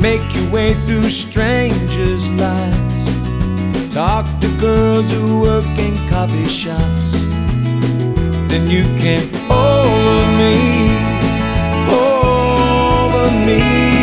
make your way through strangers' lives, talk to girls who work in coffee shops. Then you came over me, over me.